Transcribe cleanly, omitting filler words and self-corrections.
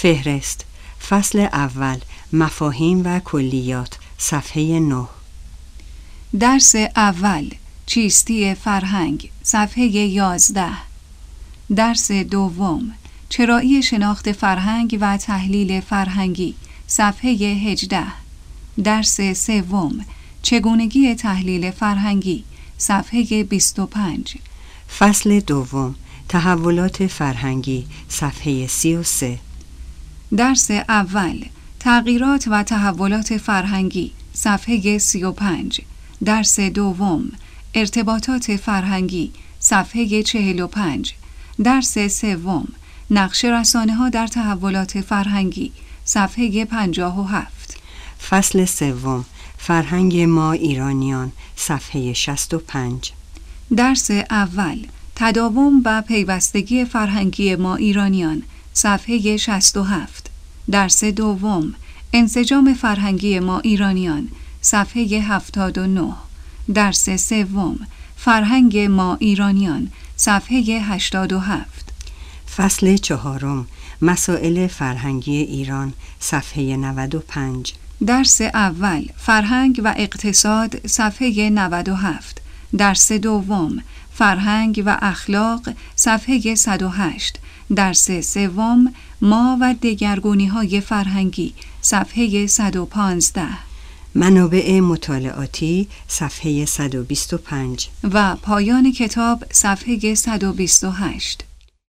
فهرست. فصل اول، مفاهیم و کلیات، صفحه 9. درس اول، چیستی فرهنگ، صفحه 11. درس دوم، چرایی شناخت فرهنگ و تحلیل فرهنگی، صفحه 18. درس سوم، چگونگی تحلیل فرهنگی، صفحه 25. فصل دوم، تحولات فرهنگی، صفحه 33. درس اول، تغییرات و تحولات فرهنگی، صفحه 35. درس دوم، ارتباطات فرهنگی، صفحه 45. درس سوم، نقش رسانه‌ها در تحولات فرهنگی، صفحه 57. فصل سوم، فرهنگ ما ایرانیان، صفحه 65. درس اول، تداوم و پیوستگی فرهنگی ما ایرانیان، صفحه 67. درس دوم، انسجام فرهنگی ما ایرانیان، صفحه 79. درس سوم، فرهنگ ما ایرانیان، صفحه 87. فصل چهارم، مسائل فرهنگی ایران، صفحه 95. درس اول، فرهنگ و اقتصاد، صفحه 97. درس دوم، فرهنگ و اخلاق، صفحه 108. درس سوم، ما و دگرگونی‌های فرهنگی، صفحه 115. منابع مطالعاتی، صفحه 125. و پایان کتاب، صفحه 128.